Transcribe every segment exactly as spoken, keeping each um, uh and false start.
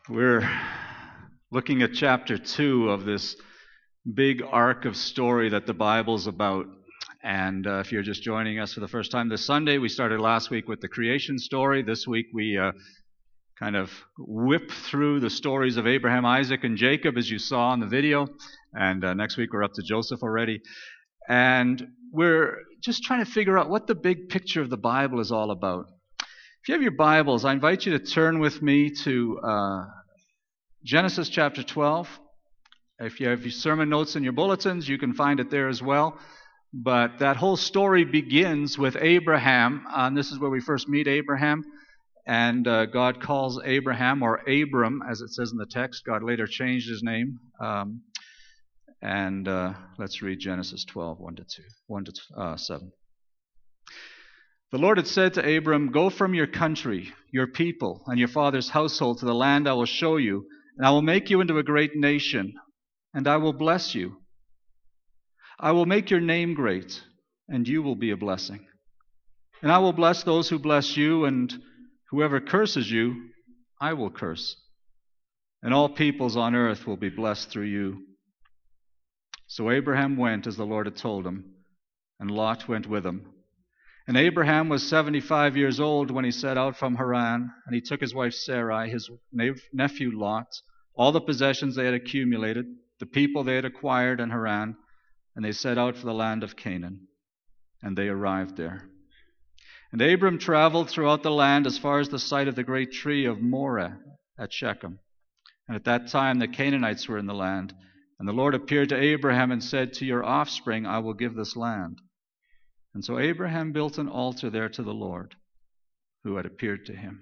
We're looking at chapter two of this big arc of story that the Bible's about. And uh, if you're just joining us for the first time this Sunday, we started last week with the creation story. This week we uh, kind of whip through the stories of Abraham, Isaac, and Jacob, as you saw in the video. And uh, next week we're up to Joseph already. And we're just trying to figure out what the big picture of the Bible is all about. If you have your Bibles, I invite you to turn with me to uh, Genesis chapter twelve. If you have your sermon notes in your bulletins, you can find it there as well. But that whole story begins with Abraham, and this is where we first meet Abraham. And uh, God calls Abraham, or Abram, as it says in the text. God later changed his name. Um, and uh, let's read Genesis twelve, one to two, one to uh, seven. The Lord had said to Abram, "Go from your country, your people, and your father's household to the land I will show you, and I will make you into a great nation, and I will bless you. I will make your name great, and you will be a blessing. And I will bless those who bless you, and whoever curses you, I will curse. And all peoples on earth will be blessed through you." So Abraham went as the Lord had told him, and Lot went with him. And Abraham was seventy-five years old when he set out from Haran, and he took his wife Sarai, his nephew Lot, all the possessions they had accumulated, the people they had acquired in Haran, and they set out for the land of Canaan. And they arrived there. And Abram traveled throughout the land as far as the site of the great tree of Moreh at Shechem. And at that time the Canaanites were in the land. And the Lord appeared to Abraham and said, "To your offspring I will give this land." And so Abraham built an altar there to the Lord, who had appeared to him.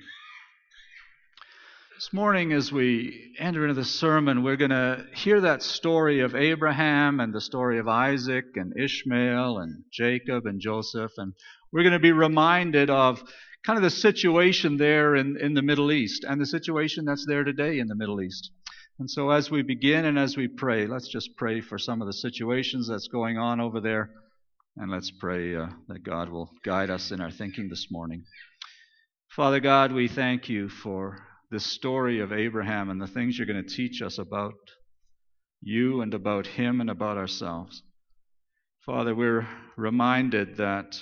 This morning, as we enter into the sermon, we're going to hear that story of Abraham and the story of Isaac and Ishmael and Jacob and Joseph. And we're going to be reminded of kind of the situation there in, in the Middle East and the situation that's there today in the Middle East. And so as we begin and as we pray, let's just pray for some of the situations that's going on over there. And let's pray uh, that God will guide us in our thinking this morning. Father God, we thank you for this story of Abraham and the things you're going to teach us about you and about him and about ourselves. Father, we're reminded that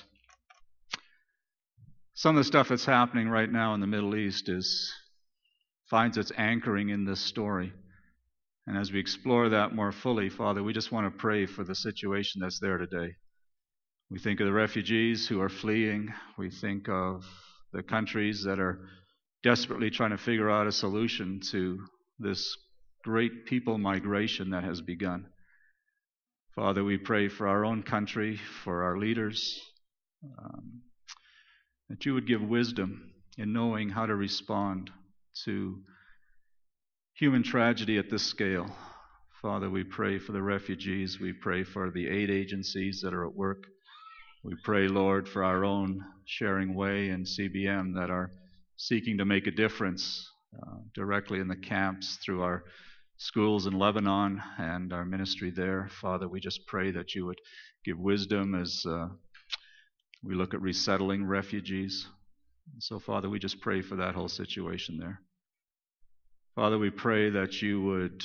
some of the stuff that's happening right now in the Middle East is finds its anchoring in this story. And as we explore that more fully, Father, we just want to pray for the situation that's there today. We think of the refugees who are fleeing. We think of the countries that are desperately trying to figure out a solution to this great people migration that has begun. Father, we pray for our own country, for our leaders, um, that you would give wisdom in knowing how to respond to human tragedy at this scale. Father, we pray for the refugees. We pray for the aid agencies that are at work. We pray, Lord, for our own Sharing Way and C B M that are seeking to make a difference uh, directly in the camps through our schools in Lebanon and our ministry there. Father, we just pray that you would give wisdom as uh, we look at resettling refugees. And so, Father, we just pray for that whole situation there. Father, we pray that you would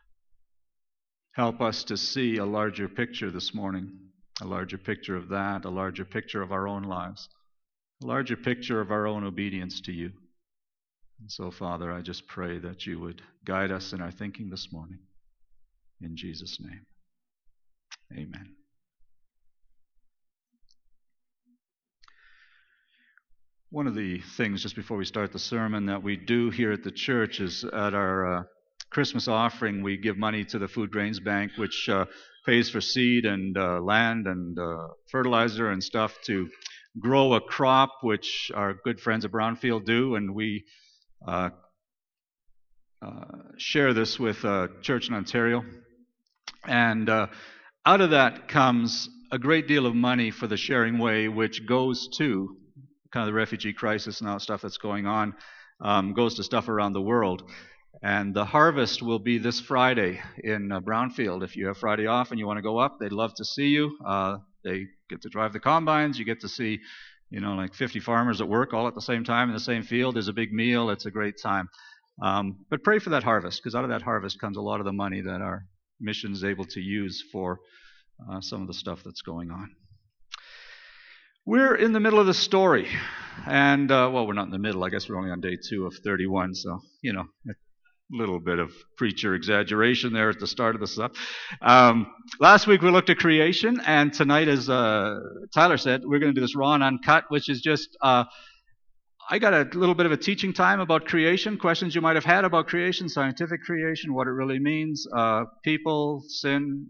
help us to see a larger picture this morning. A larger picture of that, a larger picture of our own lives, a larger picture of our own obedience to you. And so, Father, I just pray that you would guide us in our thinking this morning. In Jesus' name, amen. One of the things, just before we start the sermon, that we do here at the church is at our uh, Christmas offering, we give money to the Food Grains Bank, which uh, pays for seed and uh, land and uh, fertilizer and stuff to grow a crop, which our good friends at Brownfield do, and we uh, uh, share this with a church in Ontario. And uh, out of that comes a great deal of money for the Sharing Way, which goes to kind of the refugee crisis and all stuff that's going on, um, goes to stuff around the world. And the harvest will be this Friday in uh, Brownfield. If you have Friday off and you want to go up, they'd love to see you. Uh, they get to drive the combines. You get to see, you know, like fifty farmers at work all at the same time in the same field. There's a big meal. It's a great time. Um, but pray for that harvest, because out of that harvest comes a lot of the money that our mission is able to use for uh, some of the stuff that's going on. We're in the middle of the story, and, uh, well, we're not in the middle. I guess we're only on day two of thirty-one, so, you know, a little bit of preacher exaggeration there at the start of the stuff. Um, last week we looked at creation, and tonight, as uh, Tyler said, we're going to do this raw and uncut, which is just, uh, I got a little bit of a teaching time about creation, questions you might have had about creation, scientific creation, what it really means, uh, people, sin,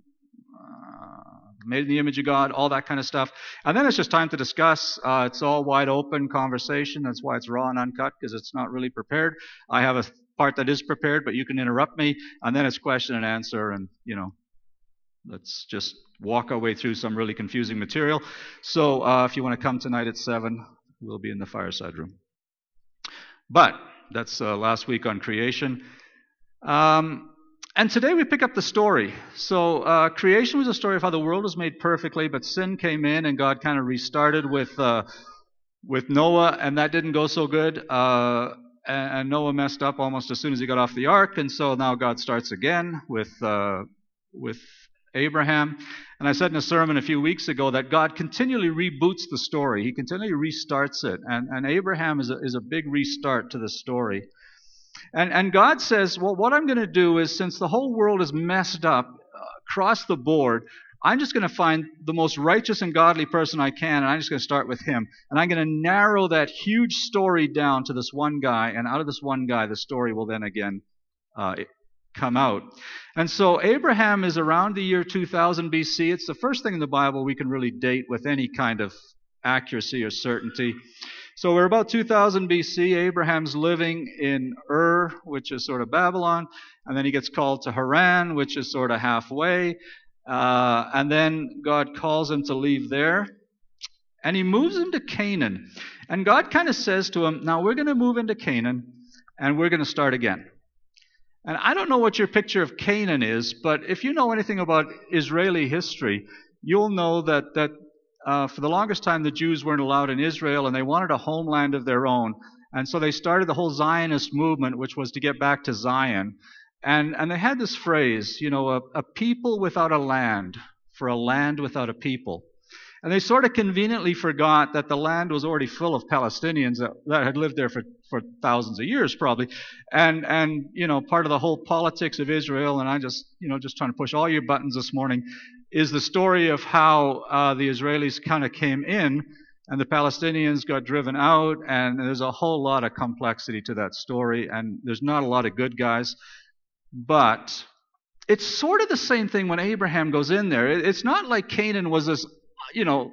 made in the image of God, all that kind of stuff. And then it's just time to discuss. Uh, it's all wide open conversation. That's why it's raw and uncut, because it's not really prepared. I have a part that is prepared, but you can interrupt me. And then it's question and answer. And, you know, let's just walk our way through some really confusing material. So uh, if you want to come tonight at seven, we'll be in the fireside room. But that's uh, last week on creation. Um... And today we pick up the story. So uh, creation was a story of how the world was made perfectly, but sin came in and God kind of restarted with uh, with Noah, and that didn't go so good. Uh, and, and Noah messed up almost as soon as he got off the ark, and so now God starts again with uh, with Abraham. And I said in a sermon a few weeks ago that God continually reboots the story. He continually restarts it, and, and Abraham is a, is a big restart to the story. And, and God says, well, what I'm going to do is, since the whole world is messed up uh, across the board, I'm just going to find the most righteous and godly person I can, and I'm just going to start with him. And I'm going to narrow that huge story down to this one guy, and out of this one guy, the story will then again uh, come out. And so Abraham is around the year two thousand B C. It's the first thing in the Bible we can really date with any kind of accuracy or certainty. So we're about two thousand B C. Abraham's living in Ur, which is sort of Babylon, and then he gets called to Haran, which is sort of halfway, uh, and then God calls him to leave there, and he moves him to Canaan. And God kind of says to him, now we're going to move into Canaan, and we're going to start again. And I don't know what your picture of Canaan is, but if you know anything about Israeli history, you'll know that that Uh, for the longest time, the Jews weren't allowed in Israel, and they wanted a homeland of their own. And so they started the whole Zionist movement, which was to get back to Zion. And, and they had this phrase, you know, a, a people without a land, for a land without a people. And they sort of conveniently forgot that the land was already full of Palestinians that, that had lived there for, for thousands of years, probably. And, and, you know, part of the whole politics of Israel, and I just, you know, just trying to push all your buttons this morning, is the story of how uh, the Israelis kind of came in and the Palestinians got driven out, and there's a whole lot of complexity to that story, and there's not a lot of good guys. But it's sort of the same thing when Abraham goes in there. It's not like Canaan was this, you know,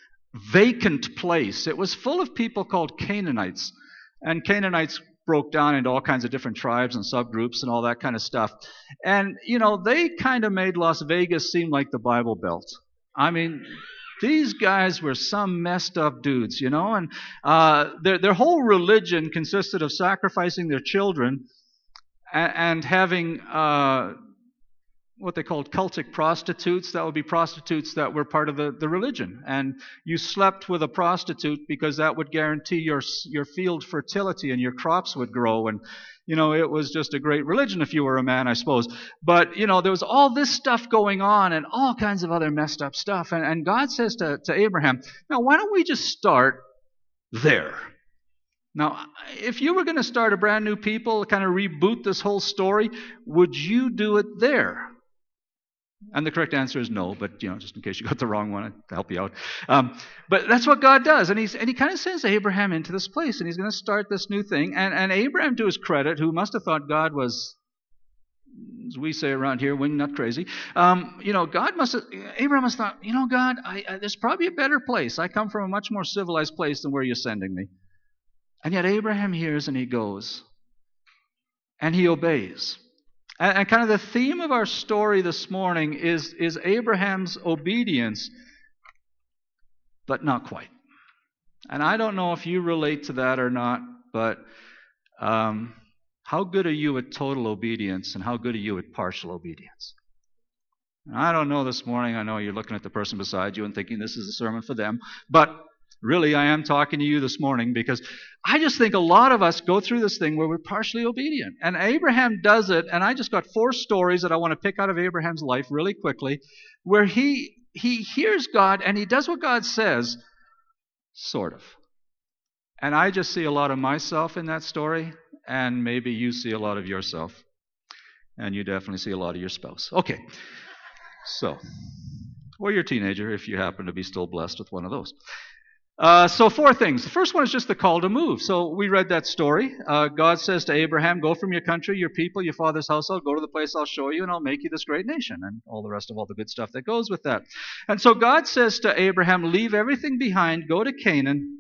vacant place. It was full of people called Canaanites, and Canaanites broke down into all kinds of different tribes and subgroups and all that kind of stuff. And, you know, they kind of made Las Vegas seem like the Bible Belt. I mean, these guys were some messed up dudes, you know, and uh, their, their whole religion consisted of sacrificing their children and, and having uh, what they called cultic prostitutes. That would be prostitutes that were part of the, the religion. And you slept with a prostitute because that would guarantee your your field fertility and your crops would grow. And, you know, it was just a great religion if you were a man, I suppose. But, you know, there was all this stuff going on and all kinds of other messed up stuff. And, and God says to, to Abraham, now, why don't we just start there? Now, if you were going to start a brand new people, kind of reboot this whole story, would you do it there? And the correct answer is no, but, you know, just in case you got the wrong one, to help you out. Um, but that's what God does. And, he's, and he kind of sends Abraham into this place, and he's going to start this new thing. And, and Abraham, to his credit, who must have thought God was, as we say around here, wing nut crazy, um, you know, God must have, Abraham must have thought, you know, God, I, I, there's probably a better place. I come from a much more civilized place than where you're sending me. And yet Abraham hears and he goes. And he obeys. And, and kind of the theme of our story this morning is, is Abraham's obedience, but not quite. And I don't know if you relate to that or not, but um, how good are you at total obedience and how good are you at partial obedience? And I don't know this morning. I know you're looking at the person beside you and thinking this is a sermon for them. But really, I am talking to you this morning because I just think a lot of us go through this thing where we're partially obedient. And Abraham does it, and I just got four stories that I want to pick out of Abraham's life really quickly, where he he hears God and he does what God says, sort of. And I just see a lot of myself in that story, and maybe you see a lot of yourself. And you definitely see a lot of your spouse. Okay. So, or your teenager, if you happen to be still blessed with one of those. Uh, so four things. The first one is just the call to move. So we read that story. Uh, God says to Abraham, go from your country, your people, your father's household, go to the place I'll show you, and I'll make you this great nation, and all the rest of all the good stuff that goes with that. And so God says to Abraham, leave everything behind, go to Canaan,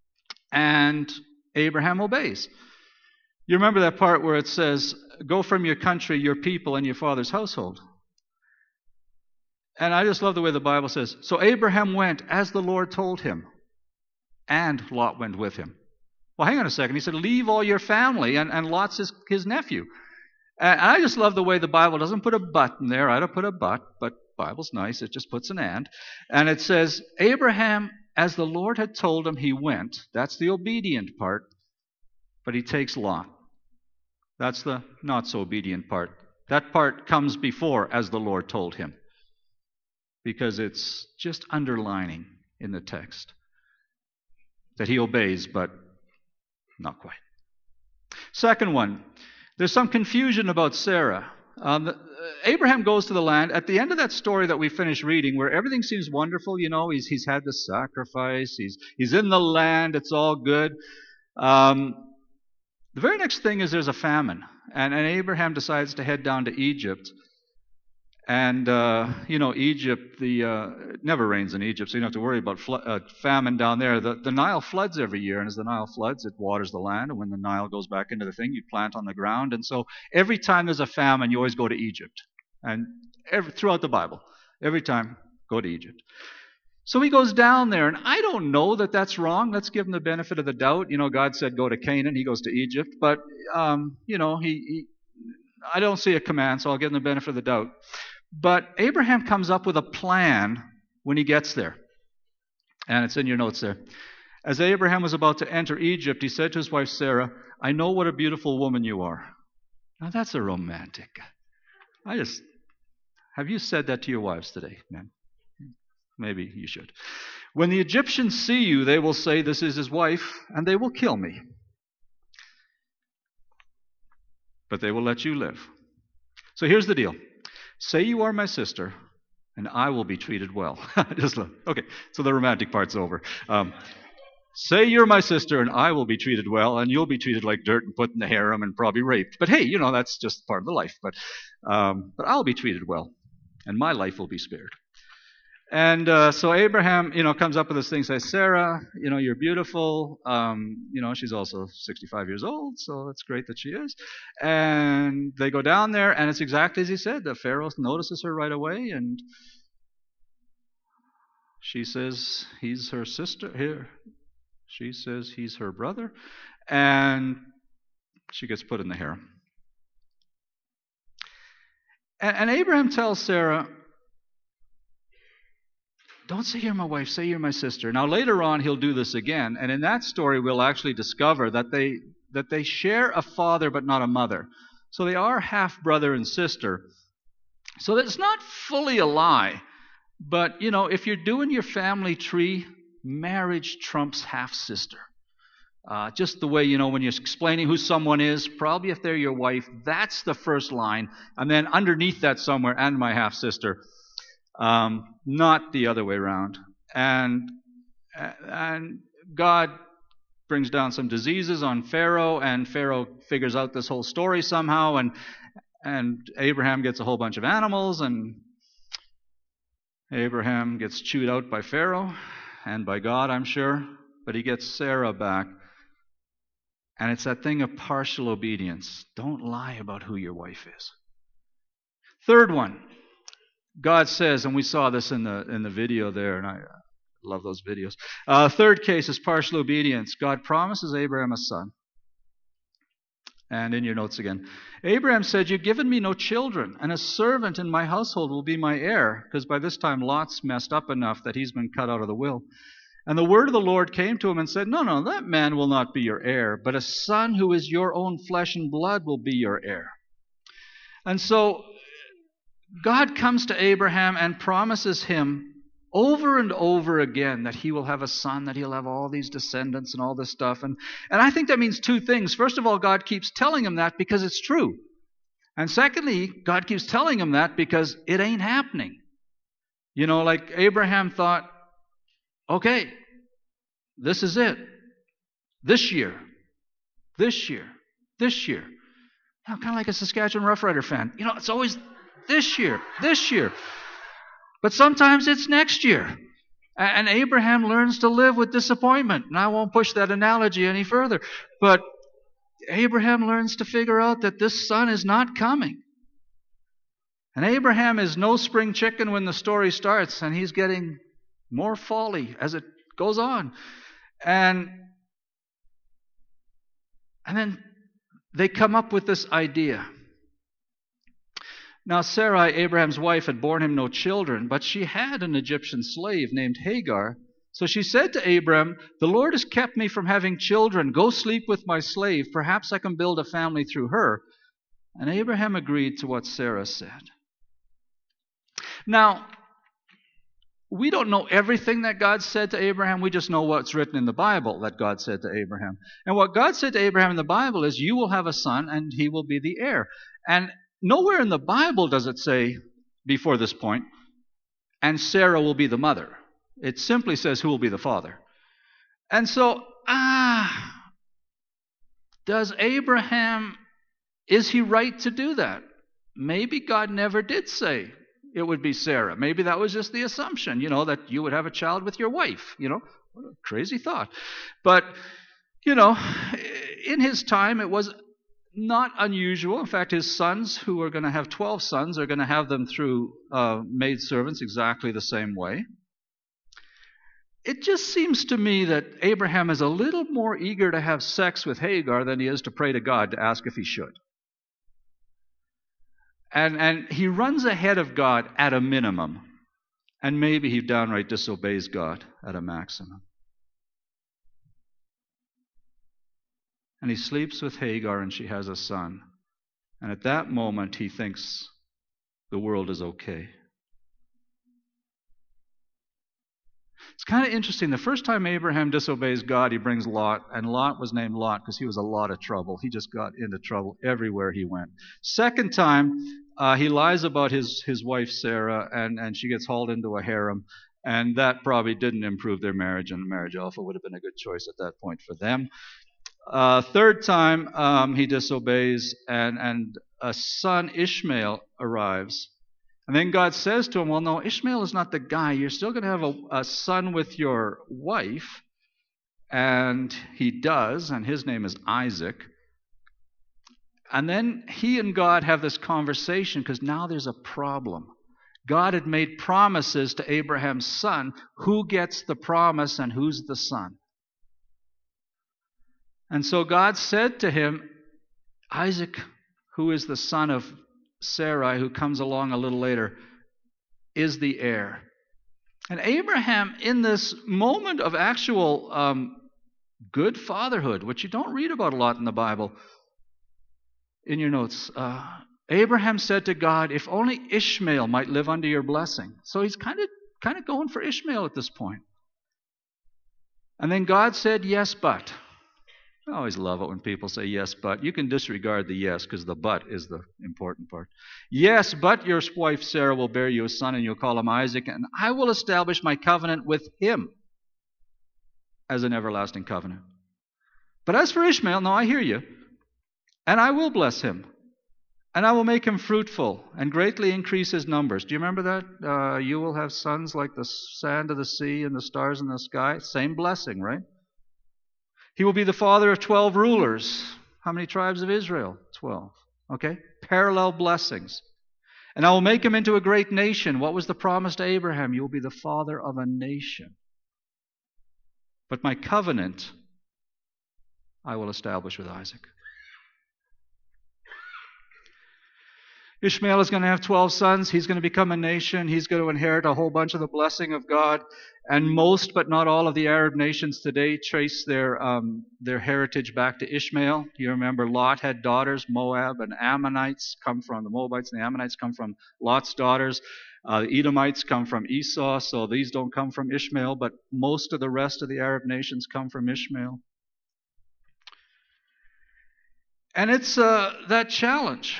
and Abraham obeys. You remember that part where it says, go from your country, your people, and your father's household. And I just love the way the Bible says, so Abraham went as the Lord told him. And Lot went with him. Well, hang on a second. He said, leave all your family, and, and Lot's his, his nephew. And I just love the way the Bible doesn't put a but in there. I'd have put a but, but Bible's nice. It just puts an and. And it says, Abraham, as the Lord had told him, he went. That's the obedient part. But he takes Lot. That's the not so obedient part. That part comes before, as the Lord told him. Because it's just underlining in the text that he obeys, but not quite. Second one, there's some confusion about Sarah. Um, the, uh, Abraham goes to the land. At the end of that story that we finished reading, where everything seems wonderful, you know, he's he's had the sacrifice, he's he's in the land, it's all good. Um, the very next thing is there's a famine, and, and Abraham decides to head down to Egypt. And, uh, you know, Egypt, the uh, it never rains in Egypt, so you don't have to worry about flo- uh, famine down there. The, the Nile floods every year, and as the Nile floods, it waters the land. And when the Nile goes back into the thing, you plant on the ground. And so every time there's a famine, you always go to Egypt. And every, throughout the Bible, every time, go to Egypt. So he goes down there, and I don't know that that's wrong. Let's give him the benefit of the doubt. You know, God said go to Canaan. He goes to Egypt. But, um, you know, he, he I don't see a command, so I'll give him the benefit of the doubt. But Abraham comes up with a plan when he gets there. And it's in your notes there. As Abraham was about to enter Egypt, he said to his wife Sarah, I know what a beautiful woman you are. Now that's a romantic. I just, have you said that to your wives today, man? Maybe you should. When the Egyptians see you, they will say, this is his wife, and they will kill me. But they will let you live. So here's the deal. Say you are my sister, and I will be treated well. Just look. Okay, so the romantic part's over. Um, say you're my sister, and I will be treated well, and you'll be treated like dirt and put in the harem and probably raped. But hey, you know, that's just part of the life. But, um, but I'll be treated well, and my life will be spared. And uh, so Abraham, you know, comes up with this thing, says, Sarah, you know, you're beautiful. Um, you know, she's also sixty-five years old, so it's great that she is. And they go down there, and it's exactly as he said. The Pharaoh notices her right away, and she says he's her sister. Here, she says he's her brother, and she gets put in the harem. And, and Abraham tells Sarah, don't say you're my wife, say you're my sister. Now later on he'll do this again, and in that story we'll actually discover that they that they share a father but not a mother. So they are half brother and sister. So it's not fully a lie, but you know, if you're doing your family tree, marriage trumps half sister. Uh, just the way, you know, when you're explaining who someone is, probably if they're your wife, that's the first line, and then underneath that somewhere, and my half sister. Um, not the other way around. And and God brings down some diseases on Pharaoh, and Pharaoh figures out this whole story somehow, and and Abraham gets a whole bunch of animals, and Abraham gets chewed out by Pharaoh and by God, I'm sure, but he gets Sarah back. And it's that thing of partial obedience. Don't lie about who your wife is. Third one. God says, and we saw this in the in the video there, and I love those videos. Uh, third case is partial obedience. God promises Abraham a son. And in your notes again, Abraham said, you've given me no children, and a servant in my household will be my heir, because by this time Lot's messed up enough that he's been cut out of the will. And the word of the Lord came to him and said, no, no, that man will not be your heir, but a son who is your own flesh and blood will be your heir. And so God comes to Abraham and promises him over and over again that he will have a son, that he'll have all these descendants and all this stuff. And, and I think that means two things. First of all, God keeps telling him that because it's true. And secondly, God keeps telling him that because it ain't happening. You know, like Abraham thought, okay, this is it. This year, this year, this year. You know, kind of like a Saskatchewan Rough Rider fan. You know, it's always this year, this year. But sometimes it's next year. And Abraham learns to live with disappointment. And I won't push that analogy any further. But Abraham learns to figure out that this son is not coming. And Abraham is no spring chicken when the story starts, and he's getting more folly as it goes on. And, and then they come up with this idea. Now, Sarai, Abraham's wife, had borne him no children, but she had an Egyptian slave named Hagar. So she said to Abram, the Lord has kept me from having children. Go sleep with my slave. Perhaps I can build a family through her. And Abraham agreed to what Sarah said. Now, we don't know everything that God said to Abraham. We just know what's written in the Bible that God said to Abraham. And what God said to Abraham in the Bible is, you will have a son and he will be the heir. And nowhere in the Bible does it say, before this point, and Sarah will be the mother. It simply says who will be the father. And so, ah, does Abraham, is he right to do that? Maybe God never did say it would be Sarah. Maybe that was just the assumption, you know, that you would have a child with your wife. You know, what a crazy thought. But, you know, in his time it was not unusual. In fact, his sons, who are going to have twelve sons, are going to have them through uh, maidservants exactly the same way. It just seems to me that Abraham is a little more eager to have sex with Hagar than he is to pray to God to ask if he should. And, and he runs ahead of God at a minimum. And maybe he downright disobeys God at a maximum. And he sleeps with Hagar and she has a son. And at that moment he thinks the world is okay. It's kind of interesting. The first time Abraham disobeys God, he brings Lot. And Lot was named Lot because he was a lot of trouble. He just got into trouble everywhere he went. Second time, uh, he lies about his, his wife Sarah, and, and she gets hauled into a harem. And that probably didn't improve their marriage, and marriage alpha would have been a good choice at that point for them. Uh, third time, um, he disobeys, and, and a son, Ishmael, arrives. And then God says to him, well, no, Ishmael is not the guy. You're still going to have a, a son with your wife. And he does, and his name is Isaac. And then he and God have this conversation because now there's a problem. God had made promises to Abraham's son. Who gets the promise and who's the son? And so God said to him, Isaac, who is the son of Sarai, who comes along a little later, is the heir. And Abraham, in this moment of actual um, good fatherhood, which you don't read about a lot in the Bible, in your notes, uh, Abraham said to God, if only Ishmael might live under your blessing. So he's kind of kind of going for Ishmael at this point. And then God said, yes, but. I always love it when people say yes, but. You can disregard the yes because the but is the important part. Yes, but your wife Sarah will bear you a son and you'll call him Isaac, and I will establish my covenant with him as an everlasting covenant. But as for Ishmael, no, I hear you. And I will bless him. And I will make him fruitful and greatly increase his numbers. Do you remember that? Uh, you will have sons like the sand of the sea and the stars in the sky. Same blessing, right? He will be the father of twelve rulers. How many tribes of Israel? Twelve. Okay? Parallel blessings. And I will make him into a great nation. What was the promise to Abraham? You will be the father of a nation. But my covenant I will establish with Isaac. Ishmael is going to have twelve sons. He's going to become a nation. He's going to inherit a whole bunch of the blessing of God. And most, but not all, of the Arab nations today trace their um, their heritage back to Ishmael. You remember Lot had daughters. Moab and Ammonites come from, the Moabites and the Ammonites come from Lot's daughters. Uh, the Edomites come from Esau, so these don't come from Ishmael, but most of the rest of the Arab nations come from Ishmael. And it's uh, that challenge.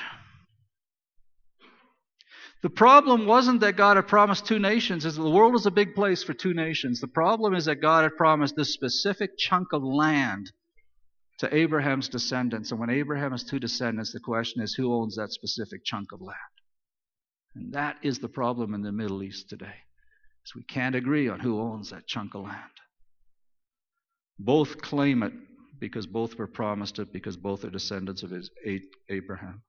The problem wasn't that God had promised two nations. The world is a big place for two nations. The problem is that God had promised this specific chunk of land to Abraham's descendants. And when Abraham has two descendants, the question is, who owns that specific chunk of land? And that is the problem in the Middle East today, is we can't agree on who owns that chunk of land. Both claim it because both were promised it, because both are descendants of his Abraham.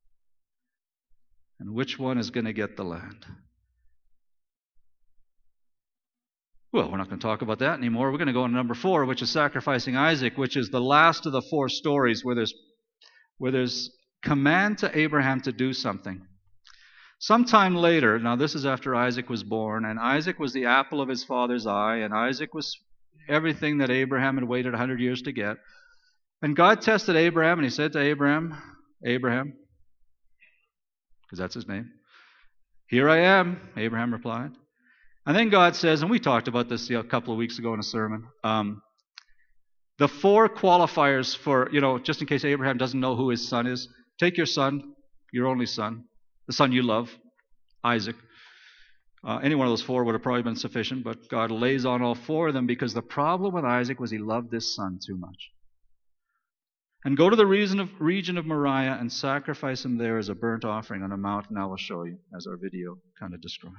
And which one is going to get the land? Well, we're not going to talk about that anymore. We're going to go on to number four, which is sacrificing Isaac, which is the last of the four stories where there's where there's command to Abraham to do something. Sometime later, now this is after Isaac was born, and Isaac was the apple of his father's eye, and Isaac was everything that Abraham had waited one hundred years to get. And God tested Abraham, and he said to Abraham, Abraham, because that's his name, "Here I am," Abraham replied. And then God says, and we talked about this a couple of weeks ago in a sermon, um, the four qualifiers for, you know, just in case Abraham doesn't know who his son is, take your son, your only son, the son you love, Isaac. Uh, any one of those four would have probably been sufficient, but God lays on all four of them because the problem with Isaac was he loved this son too much. And go to the region of, region of Moriah and sacrifice him there as a burnt offering on a mountain I will show you, as our video kind of described.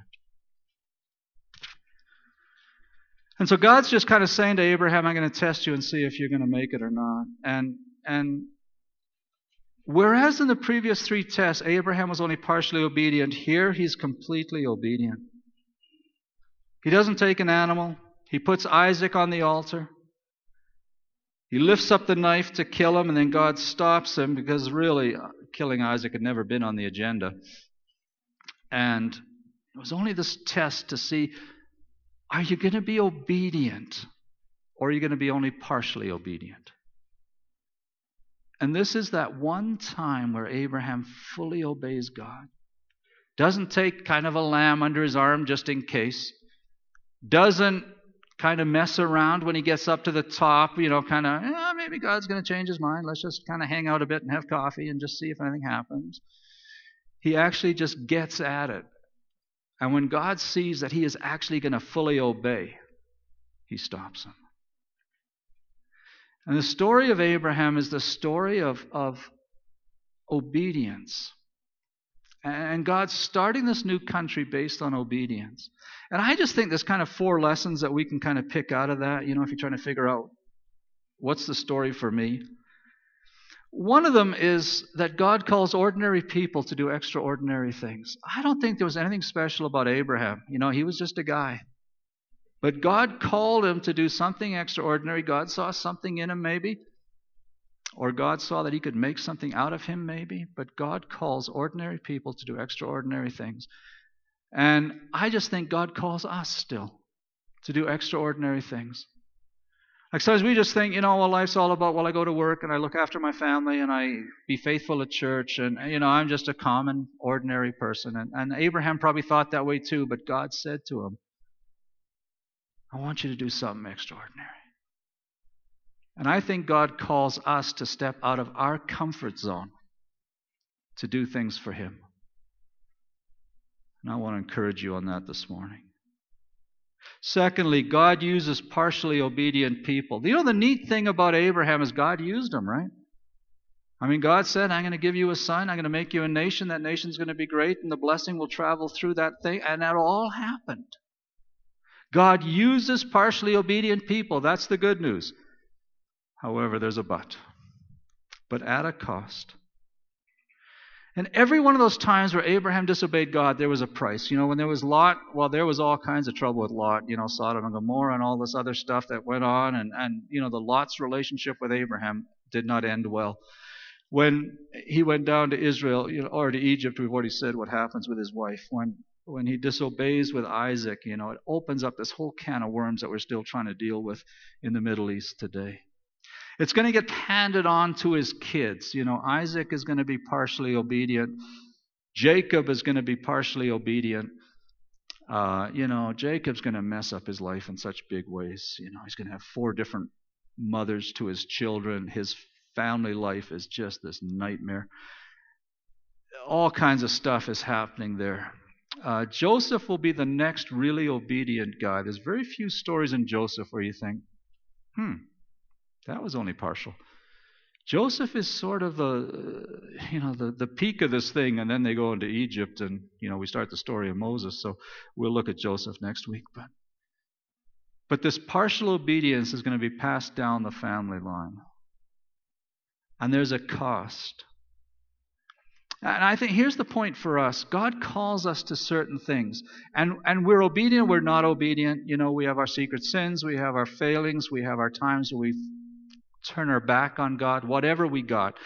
And so God's just kind of saying to Abraham, I'm going to test you and see if you're going to make it or not. And and whereas in the previous three tests, Abraham was only partially obedient, here he's completely obedient. He doesn't take an animal. He puts Isaac on the altar. He lifts up the knife to kill him, and then God stops him because really killing Isaac had never been on the agenda. And it was only this test to see, are you going to be obedient, or are you going to be only partially obedient? And this is that one time where Abraham fully obeys God. Doesn't take kind of a lamb under his arm just in case. Doesn't kind of mess around when he gets up to the top, you know, kind of, eh, maybe God's going to change his mind. Let's just kind of hang out a bit and have coffee and just see if anything happens. He actually just gets at it. And when God sees that he is actually going to fully obey, he stops him. And the story of Abraham is the story of, of obedience. And God's starting this new country based on obedience. And I just think there's kind of four lessons that we can kind of pick out of that, you know, if you're trying to figure out what's the story for me. One of them is that God calls ordinary people to do extraordinary things. I don't think there was anything special about Abraham. You know, he was just a guy. But God called him to do something extraordinary. God saw something in him maybe. Or God saw that he could make something out of him maybe. But God calls ordinary people to do extraordinary things. And I just think God calls us still to do extraordinary things. Like sometimes we just think, you know, well, life's all about, well, I go to work and I look after my family and I be faithful at church and, you know, I'm just a common, ordinary person. And, and Abraham probably thought that way too, but God said to him, I want you to do something extraordinary. And I think God calls us to step out of our comfort zone to do things for him. And I want to encourage you on that this morning. Secondly, God uses partially obedient people. You know, the neat thing about Abraham is God used him, right? I mean, God said, I'm going to give you a son. I'm going to make you a nation. That nation's going to be great, and the blessing will travel through that thing. And that all happened. God uses partially obedient people. That's the good news. However, there's a but. But at a cost. And every one of those times where Abraham disobeyed God, there was a price. You know, when there was Lot, well, there was all kinds of trouble with Lot. You know, Sodom and Gomorrah and all this other stuff that went on. And, and you know, the Lot's relationship with Abraham did not end well. when he went down to Israel, you know, or to Egypt, we've already said what happens with his wife. When when he disobeys with Isaac, you know, it opens up this whole can of worms that we're still trying to deal with in the Middle East today. It's going to get handed on to his kids. You know, Isaac is going to be partially obedient. Jacob is going to be partially obedient. Uh, you know, Jacob's going to mess up his life in such big ways. You know, he's going to have four different mothers to his children. His family life is just this nightmare. All kinds of stuff is happening there. Uh, Joseph will be the next really obedient guy. There's very few stories in Joseph where you think, hmm, that was only partial. Joseph is sort of the, you know, the, the peak of this thing, and then they go into Egypt, and, you know, we start the story of Moses, so we'll look at Joseph next week. But, but this partial obedience is going to be passed down the family line. And there's a cost. And I think here's the point for us. God calls us to certain things. And, and we're obedient, we're not obedient. You know, we have our secret sins, we have our failings, we have our times where we turn our back on God, whatever we got.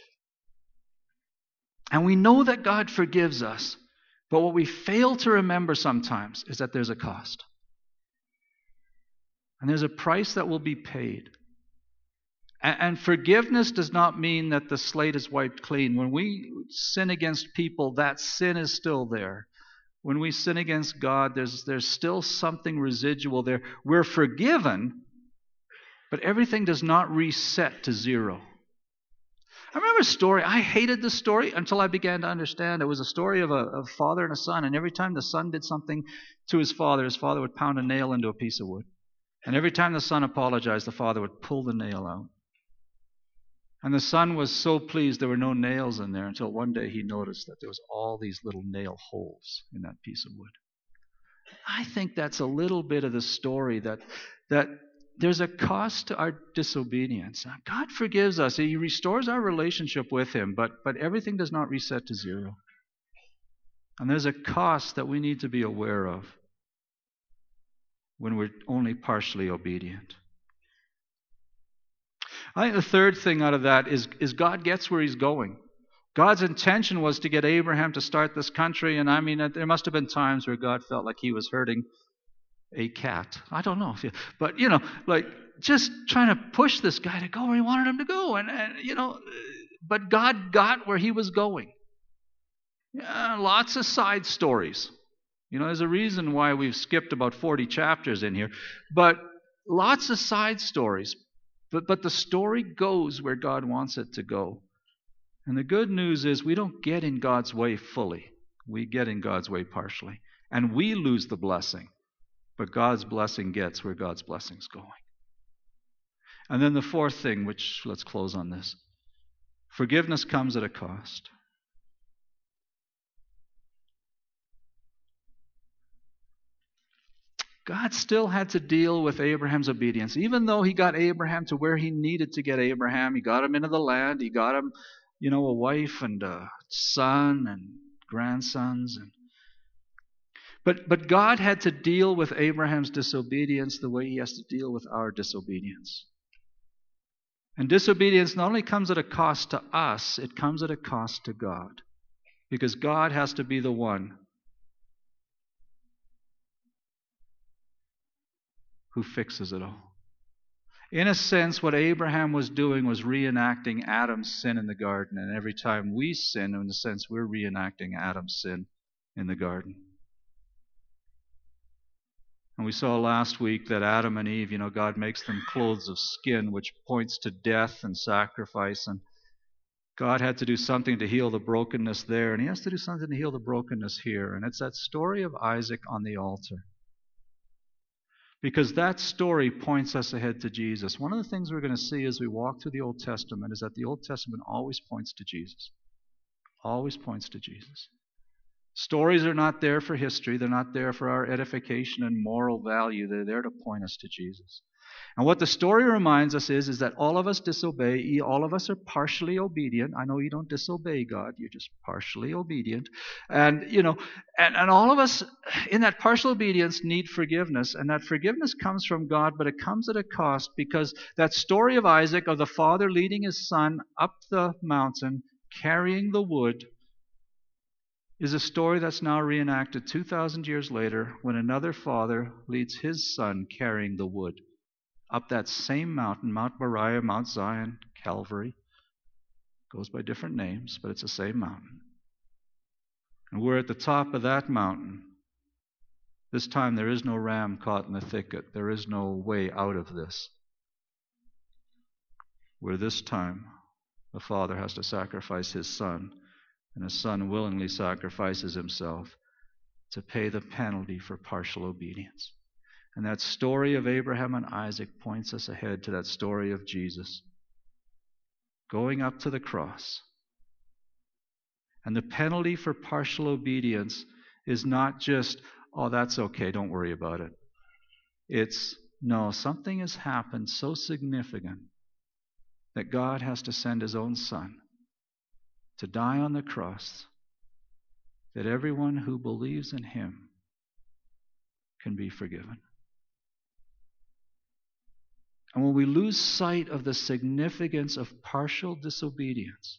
And we know that God forgives us. But what we fail to remember sometimes is that there's a cost. And there's a price that will be paid. And, and forgiveness does not mean that the slate is wiped clean. When we sin against people, that sin is still there. When we sin against God, there's, there's still something residual there. We're forgiven, but everything does not reset to zero. I remember a story. I hated this story until I began to understand. It was a story of a, a father and a son, and every time the son did something to his father, his father would pound a nail into a piece of wood. And every time the son apologized, the father would pull the nail out. And the son was so pleased there were no nails in there until one day he noticed that there was all these little nail holes in that piece of wood. I think that's a little bit of the story that that there's a cost to our disobedience. God forgives us. He restores our relationship with Him, but, but everything does not reset to zero. And there's a cost that we need to be aware of when we're only partially obedient. I think the third thing out of that is, is God gets where He's going. God's intention was to get Abraham to start this country, and I mean, there must have been times where God felt like He was hurting a cat. I don't know if you, but you know, like just trying to push this guy to go where He wanted him to go, and, and you know, but God got where He was going. Yeah, lots of side stories. You know, there's a reason why we've skipped about forty chapters in here, but lots of side stories. But but the story goes where God wants it to go. And the good news is we don't get in God's way fully. We get in God's way partially, and we lose the blessing. But God's blessing gets where God's blessing's going. And then the fourth thing, which let's close on this. Forgiveness comes at a cost. God still had to deal with Abraham's obedience. Even though He got Abraham to where He needed to get Abraham, He got him into the land, He got him, you know, a wife and a son and grandsons and But but God had to deal with Abraham's disobedience the way He has to deal with our disobedience. And disobedience not only comes at a cost to us, it comes at a cost to God. Because God has to be the one who fixes it all. In a sense, what Abraham was doing was reenacting Adam's sin in the garden. And every time we sin, in a sense, we're reenacting Adam's sin in the garden. And we saw last week that Adam and Eve, you know, God makes them clothes of skin, which points to death and sacrifice. And God had to do something to heal the brokenness there, and He has to do something to heal the brokenness here. And it's that story of Isaac on the altar. Because that story points us ahead to Jesus. One of the things we're going to see as we walk through the Old Testament is that the Old Testament always points to Jesus. Always points to Jesus. Stories are not there for history. They're not there for our edification and moral value. They're there to point us to Jesus. And what the story reminds us is, is that all of us disobey. All of us are partially obedient. I know you don't disobey God. You're just partially obedient. And, you know, and, and all of us in that partial obedience need forgiveness. And that forgiveness comes from God, but it comes at a cost, because that story of Isaac, of the father leading his son up the mountain, carrying the wood, is a story that's now reenacted two thousand years later, when another father leads his son carrying the wood up that same mountain, Mount Moriah, Mount Zion, Calvary. Goes by different names, but it's the same mountain. And we're at the top of that mountain. This time there is no ram caught in the thicket. There is no way out of this. Where this time the father has to sacrifice his son, and his son willingly sacrifices himself to pay the penalty for partial obedience. And that story of Abraham and Isaac points us ahead to that story of Jesus going up to the cross. And the penalty for partial obedience is not just, oh, that's okay, don't worry about it. It's, no, something has happened so significant that God has to send his own son to die on the cross, that everyone who believes in him can be forgiven. And when we lose sight of the significance of partial disobedience,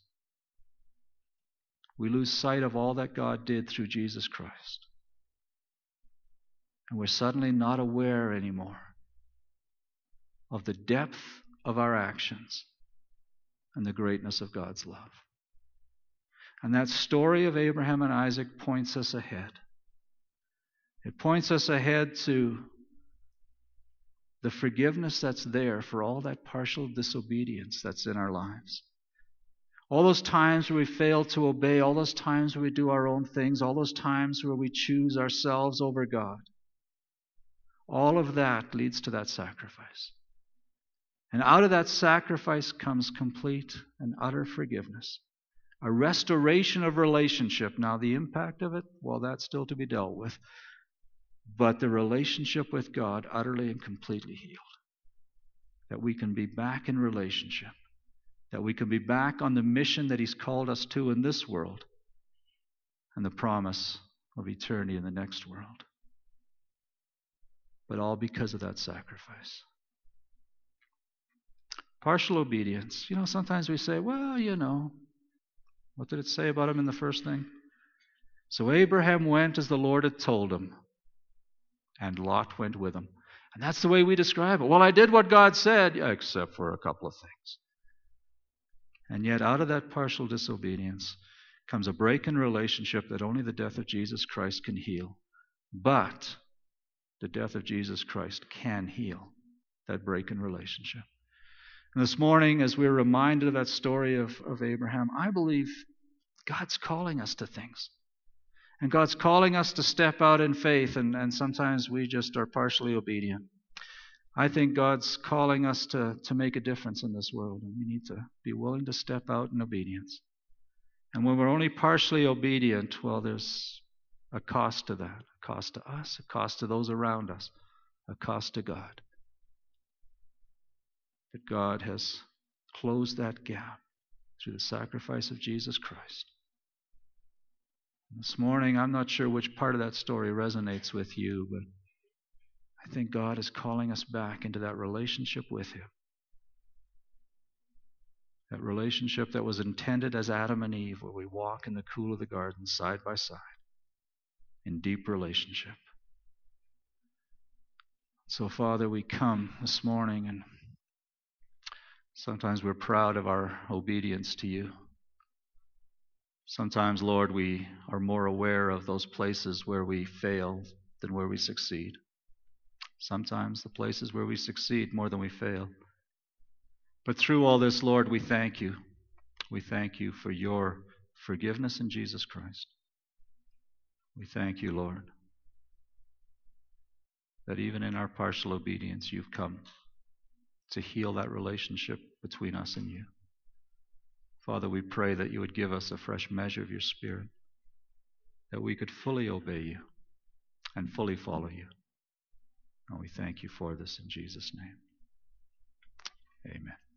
we lose sight of all that God did through Jesus Christ. And we're suddenly not aware anymore of the depth of our actions and the greatness of God's love. And that story of Abraham and Isaac points us ahead. It points us ahead to the forgiveness that's there for all that partial disobedience that's in our lives. All those times where we fail to obey, all those times where we do our own things, all those times where we choose ourselves over God. All of that leads to that sacrifice. And out of that sacrifice comes complete and utter forgiveness. A restoration of relationship. Now, the impact of it, well, that's still to be dealt with. But the relationship with God utterly and completely healed. That we can be back in relationship. That we can be back on the mission that he's called us to in this world. And the promise of eternity in the next world. But all because of that sacrifice. Partial obedience. You know, sometimes we say, well, you know, what did it say about him in the first thing? So Abraham went as the Lord had told him. And Lot went with him. And that's the way we describe it. Well, I did what God said, yeah, except for a couple of things. And yet out of that partial disobedience comes a break in relationship that only the death of Jesus Christ can heal. But the death of Jesus Christ can heal that break in relationship. And this morning, as we're reminded of that story of, of Abraham, I believe God's calling us to things. And God's calling us to step out in faith, and, and sometimes we just are partially obedient. I think God's calling us to, to make a difference in this world, and we need to be willing to step out in obedience. And when we're only partially obedient, well, there's a cost to that. A cost to us, a cost to those around us, a cost to God. That God has closed that gap through the sacrifice of Jesus Christ. This morning, I'm not sure which part of that story resonates with you, but I think God is calling us back into that relationship with him. That relationship that was intended as Adam and Eve, where we walk in the cool of the garden side by side in deep relationship. So, Father, we come this morning, and sometimes we're proud of our obedience to you. Sometimes, Lord, we are more aware of those places where we fail than where we succeed. Sometimes the places where we succeed more than we fail. But through all this, Lord, we thank you. We thank you for your forgiveness in Jesus Christ. We thank you, Lord, that even in our partial obedience, you've come to heal that relationship between us and you. Father, we pray that you would give us a fresh measure of your Spirit, that we could fully obey you and fully follow you. And we thank you for this in Jesus' name. Amen.